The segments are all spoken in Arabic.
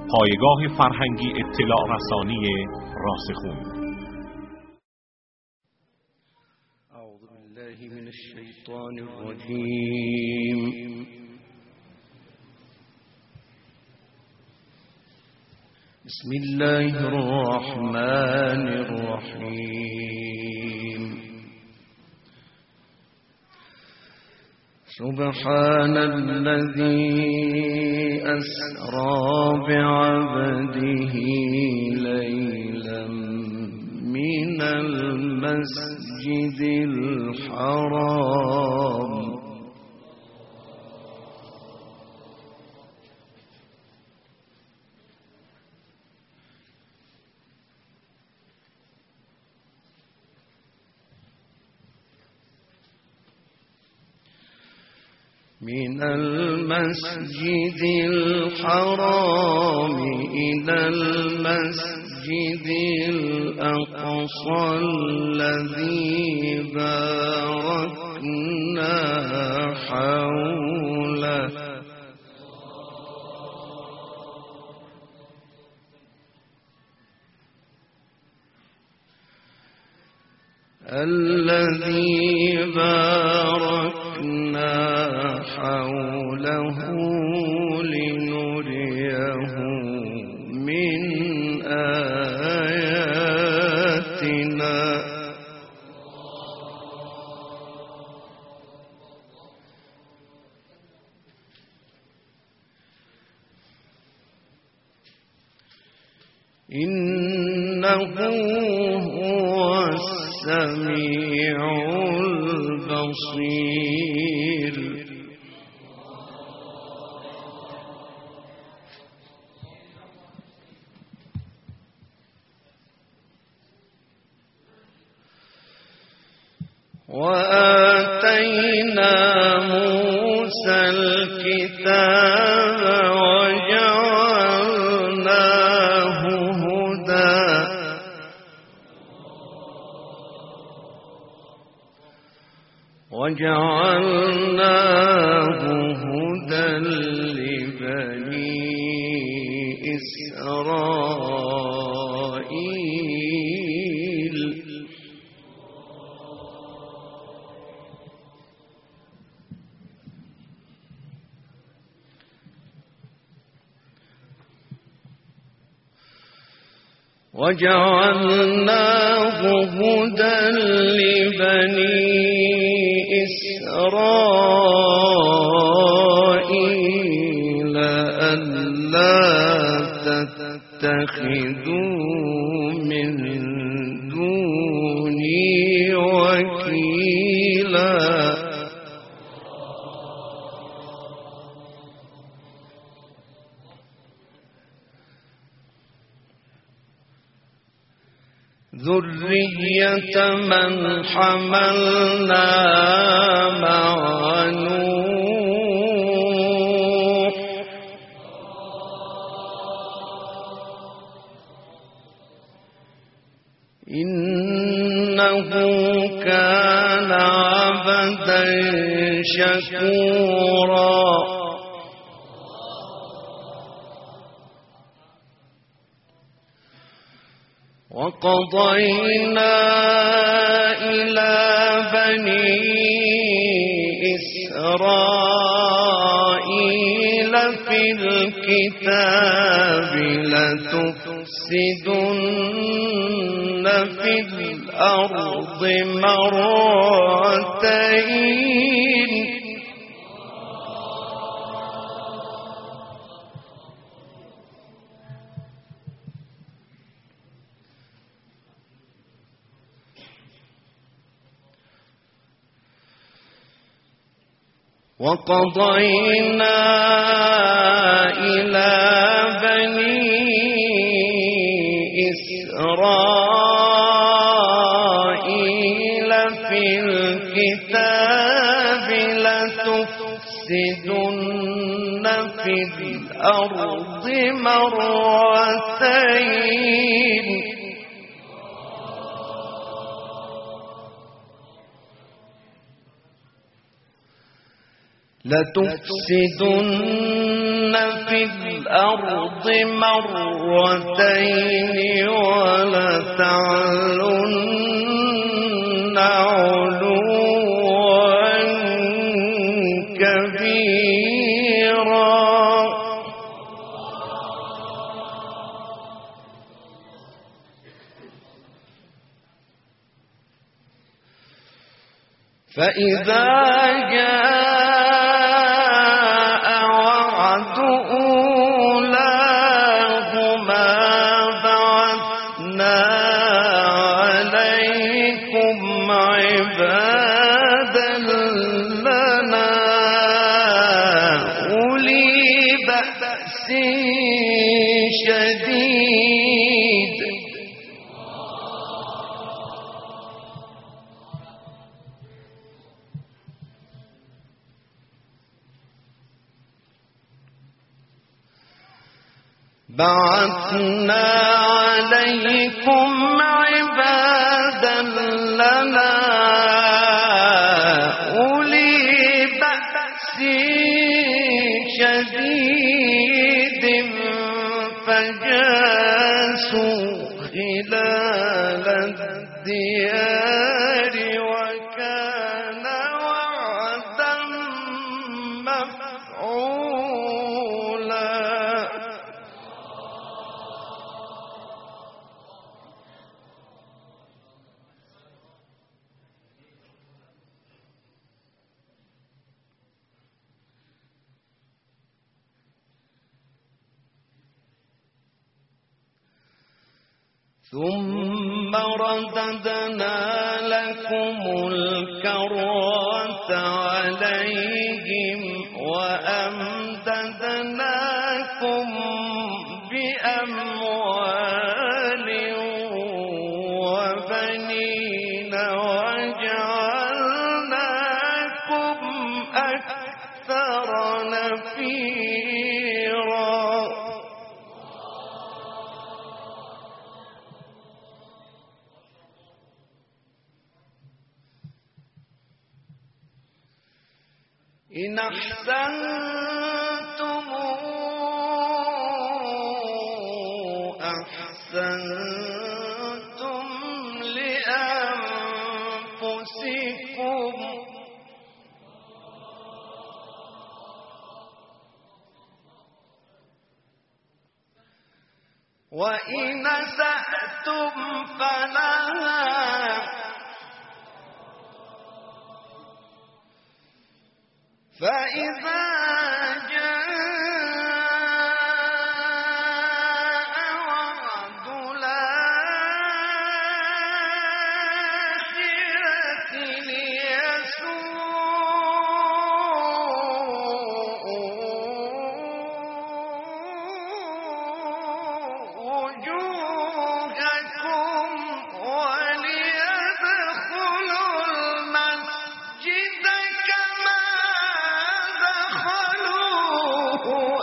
پایگاه فرهنگی اطلاع رسانی راسخون. اعوذ بالله من الشیطان الرجیم. بسم الله الرحمن الرحیم. سبحان الذي أسرى بعبده ليلا من المسجد الحرام إلى المسجد الأقصى الذي باركنا حوله لنريه من آياتنا إنه هو السميع البصير. وآتينا موسى الكتاب وجعلناه هدى لبني إسرائيل. وجعلناه هدى لبني إسرائيل ألا تتخذوا من دوني وكيلا. ذرية من حملنا مع نوح إنه كان عبدا شكورا. وقضينا إلى بني إسرائيل في الكتاب لتفسدن في الأرض مرتين وقضينا إلى بني إسرائيل في الكتاب لتفسدن في الأرض مرتين لتفسدن في الأرض مرتين ولتعلن علوا كبيرا فإذا جاء وعد أولاهما بعثنا عليكم عبادا لنا أولي بأس شديد بعثنا عليكم عبادا لنا أولي بأس شديد فجاسوا خلال الديار وكان وعدا مفعولا ثم رددنا لكم الكرة عليهم وأمددناكم بأموال وبنين وجعلناكم أكثر نفيرا إن أحسنتم أحسنتم لأنفسكم وإن أسأتم فلها فإذا جاء وعد الآخرة ليسوءوا وجوهكم وليدخلوا المسجد كما دخلوه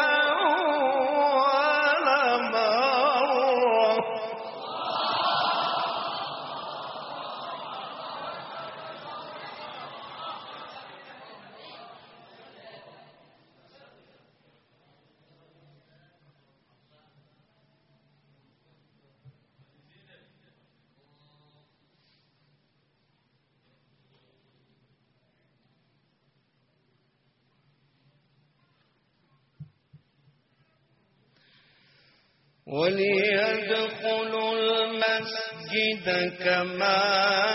أول مرة وليدخلوا المسجد كما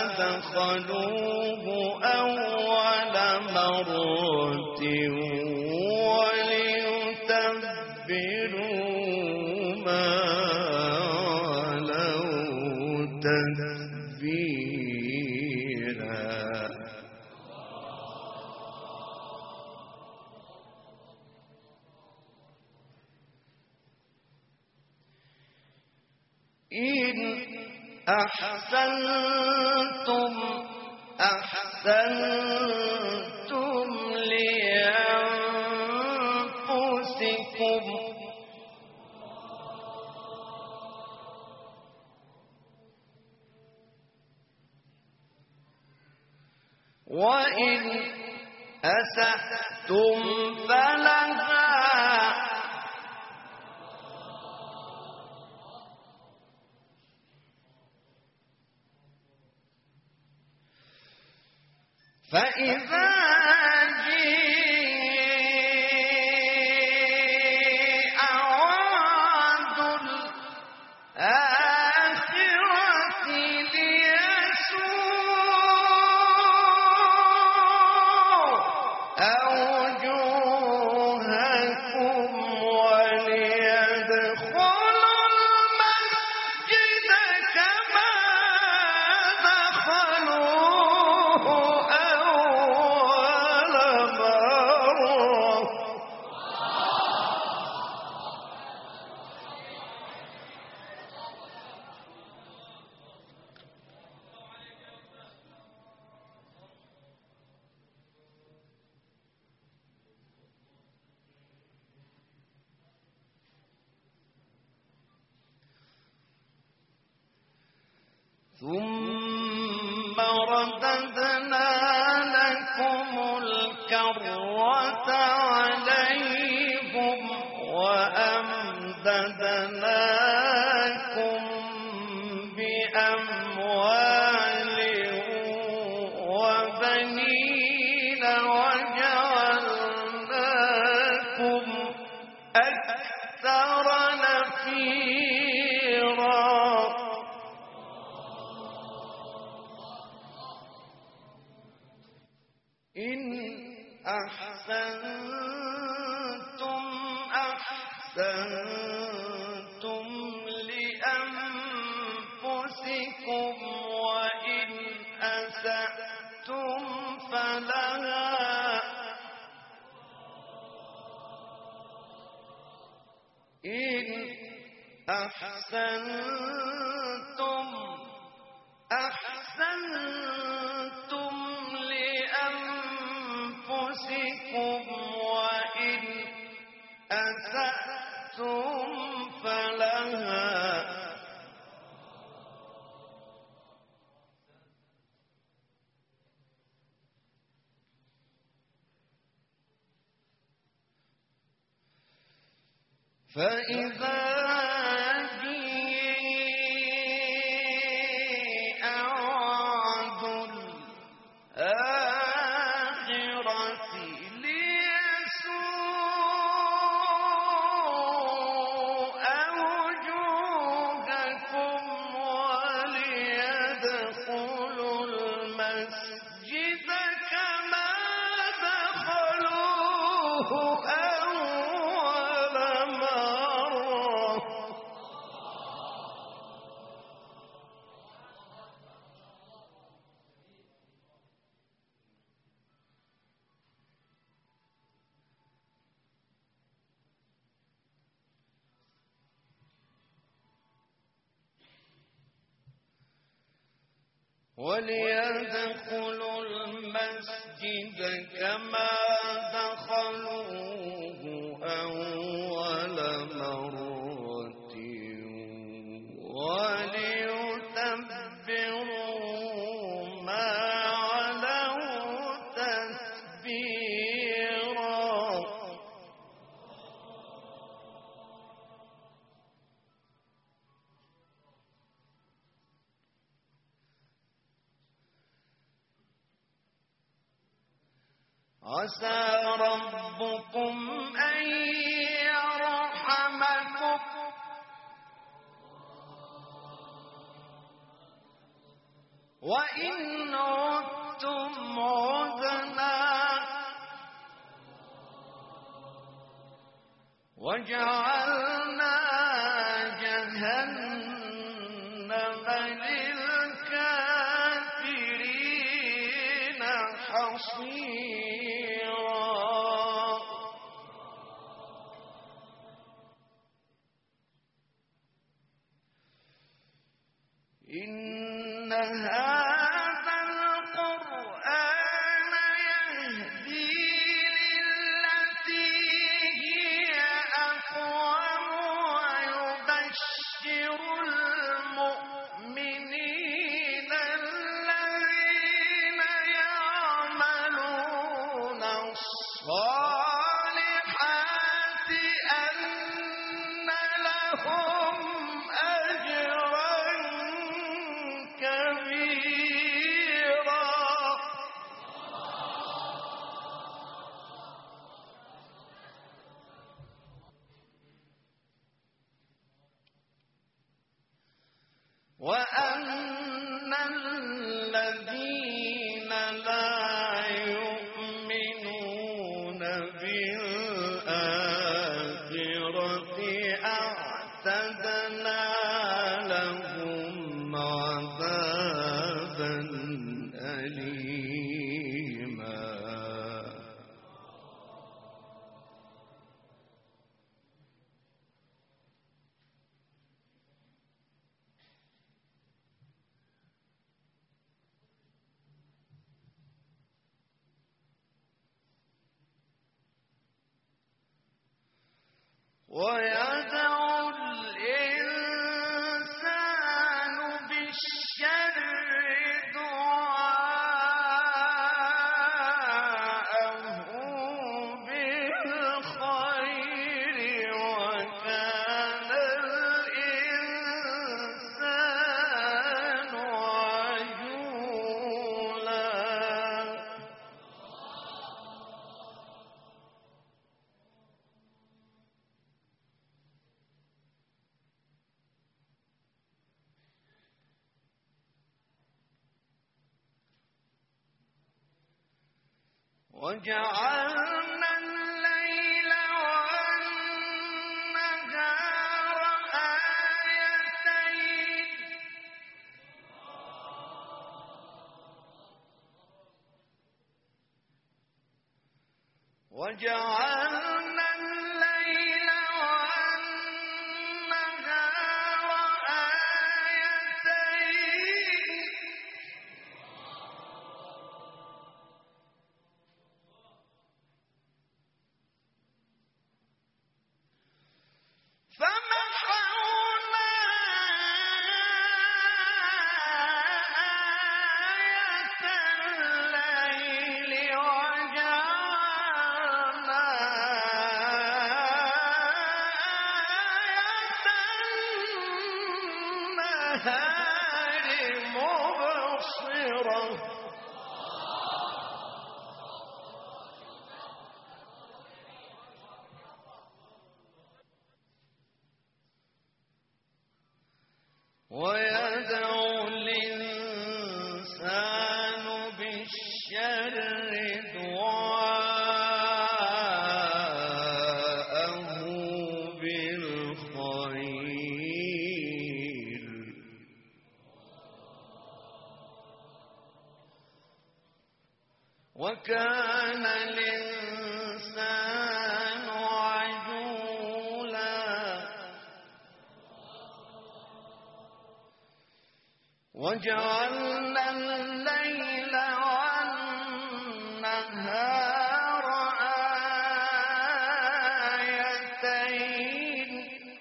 دخلوه أول مرة وليتبروا ما علوا تتبيرا إن أحسنتم أحسنتم لأنفسكم وإن أسأتم فلها فإذا جاء وعد الآخرة ليسوءوا وجوهكم وليدخلوا المسجد كما دخلوه أول مرة ثم رددنا لكم الكرة عليهم وأمددناكم بأموال وبنين وجعلناكم أكثر نفيرا إن أحسنتم أحسنتم لأنفسكم وإن أسأتم فلها إن أحسنتم أحسنتم لأنفسكم وإن أسأتم فلها فإذا جاء وعد الآخرة ليسوء وجوهكم وليدخلوا المسجد كما دخلوه أول مرة وليدخلوا المسجد كما دخلوه أول مرة وليتبروا ما علوا تتبيرا عسى ربكم أن يرحمكم وإن عدتم عدنا وجعلنا جهنم للكافرين حصيرا إن هذا القرآن يهدي للتي هي أقوم ويبشر المؤمنين الذين يعملون ويدعو الإنسان بالشر دعاءه بالخير وكان الإنسان عجولا. وجعلنا الليل والنهار آيتين وجعلنا الليل والنهار آيتين فمحونا آية الليل وجعلنا آية النهار مبصرة. ويدعو الإنسان بالشر دعاءه بالخير وكان الإنسان عجولا. وجعلنا الليل والنهار آيتين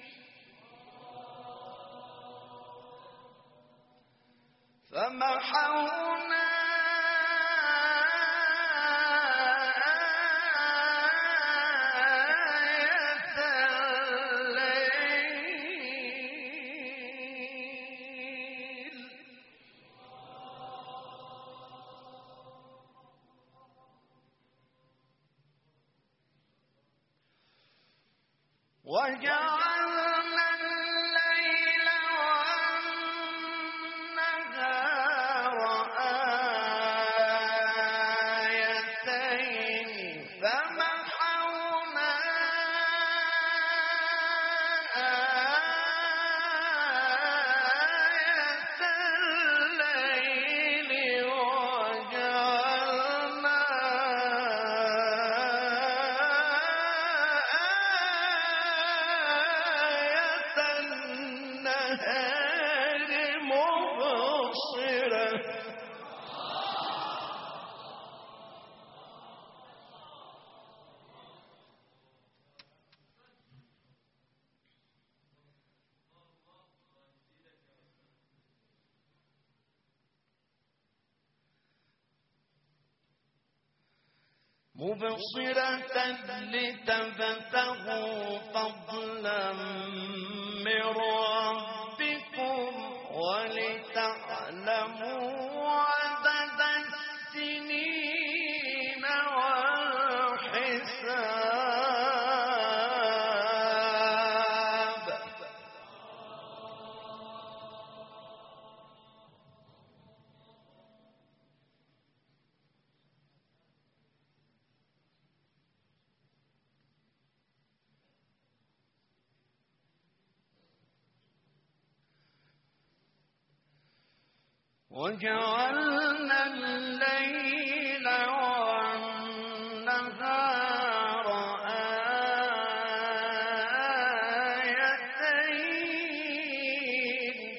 فمحونا وجعلنا الليل والنهار آيتين فمحونا آية الليل وجعلنا النهار مبصرة. مبصرة لتبتغوا فضلا من ربكم ولتعلموا عدد السنين والحساب. وجعلنا الليل والنهار آيتين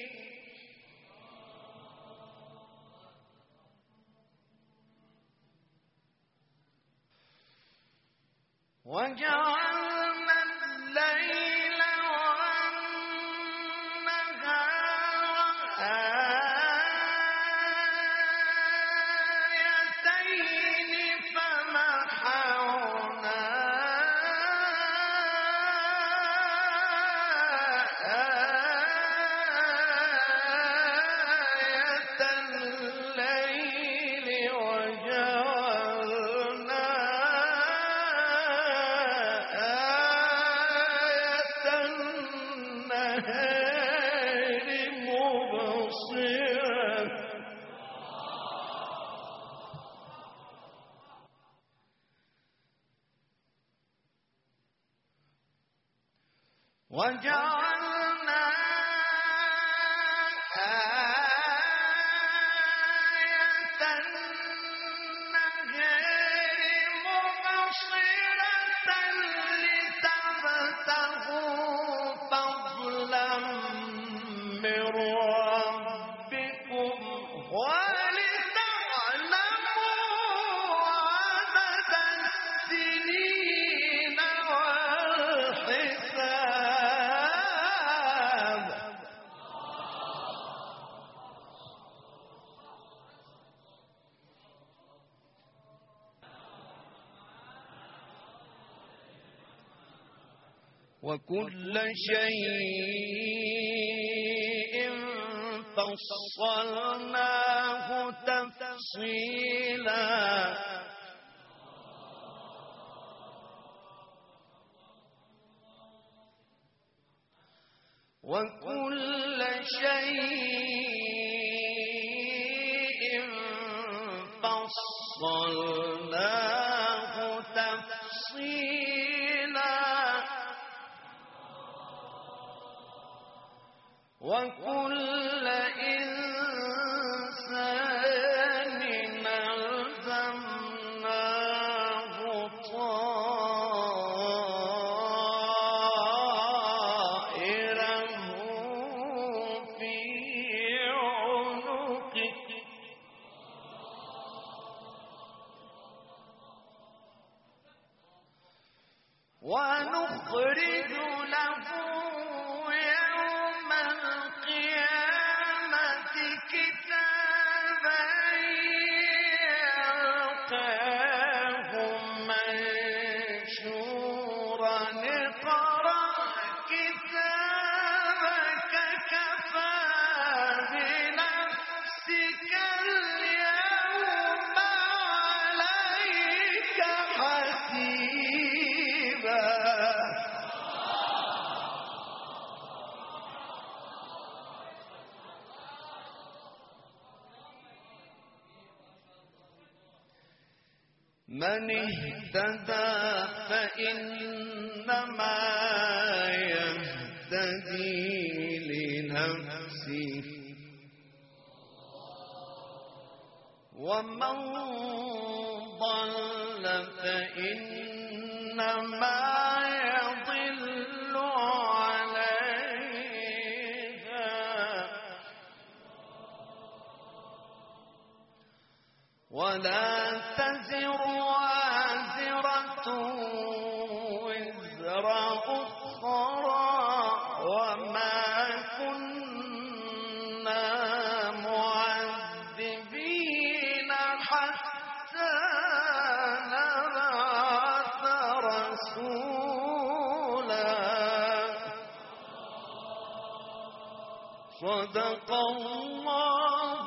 وجعلنا الليل النهار مبصرا وجعلنا آية النهار مبصرة لتبتغوا فضلا من ربكم ولتعلموا عدد السنين والحساب وكل شيء فصلناه تفصيلا وكل شيء فصلناه تفصيلا وكل إنسان ألزمناه طائره في عنقه ونخرج له يوم القيامة كتابا يلقاه منشورا اقرأ كتابك كفى بنفسك اليوم عليك حسيبا من اهتدى فإنما يهتدي لنفسه ومن ضل فإنما يضل عليها ولا تزر وازرة وزر أخرى وما كنا معذبين حتى نبعث رسولا صدق الله